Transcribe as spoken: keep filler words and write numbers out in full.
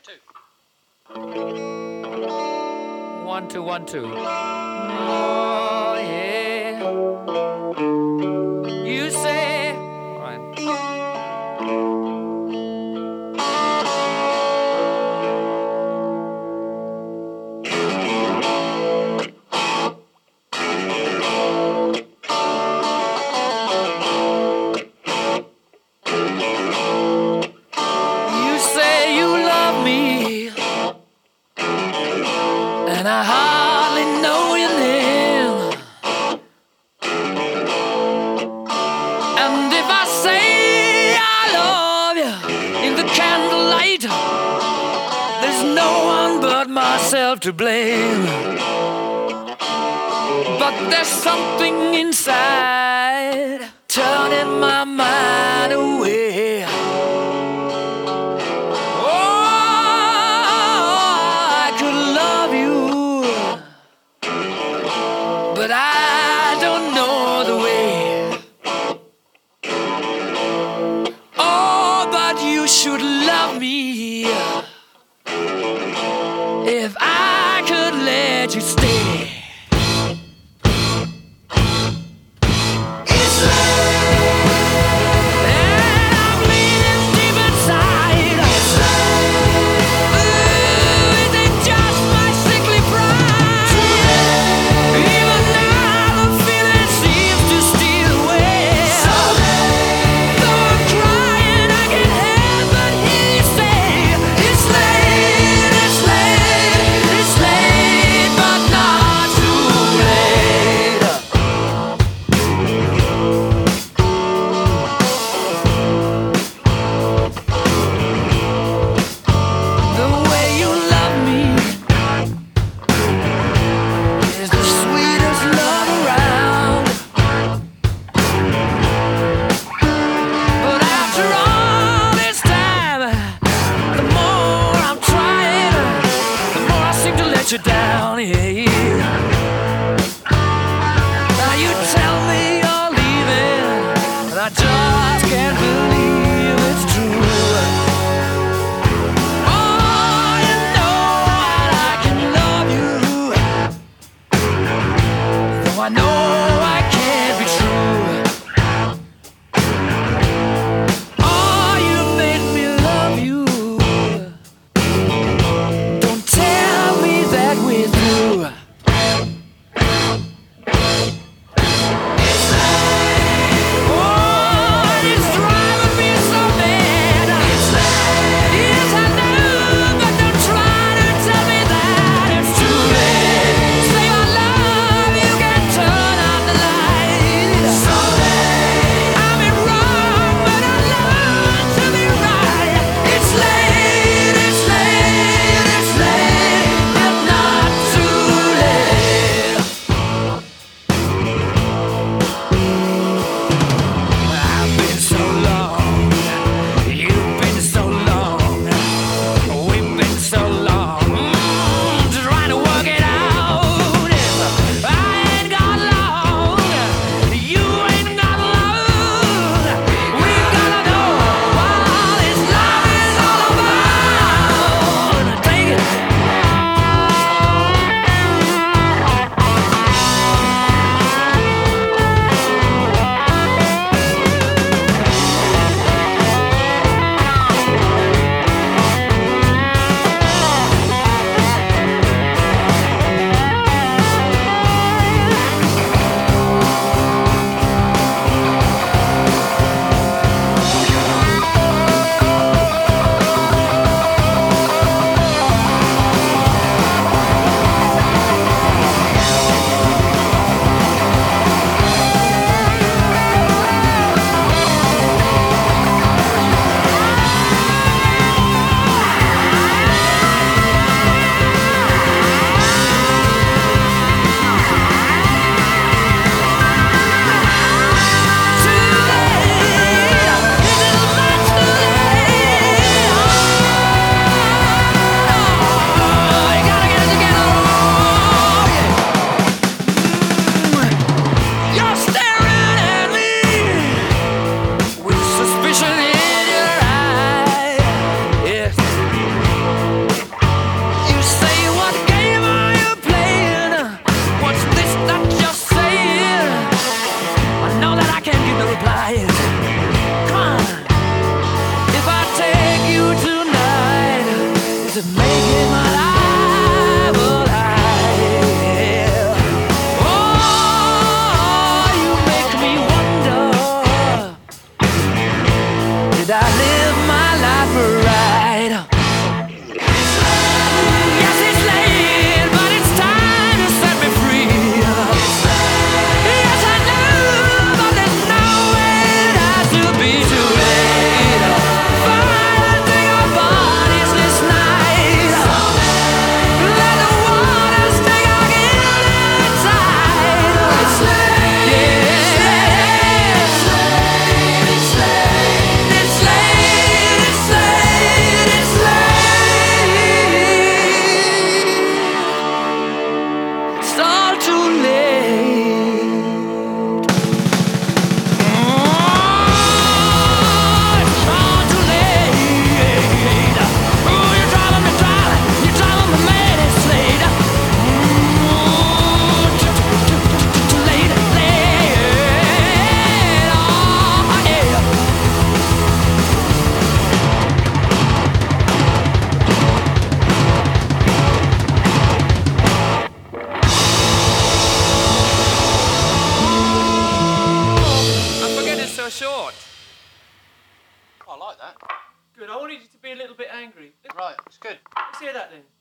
Check two. One, two, one, two. Oh, yeah. You say. All right. You say you love me, and I hardly know your name. And if I say I love you in the candlelight, there's no one but myself to blame. But there's something inside turning my mind away. But I don't know the way. Oh, but you should love me if I could let you stay. It's love, and I short. I like that. Good. I wanted you to be a little bit angry. Let's, Right, it's good. let's hear that then.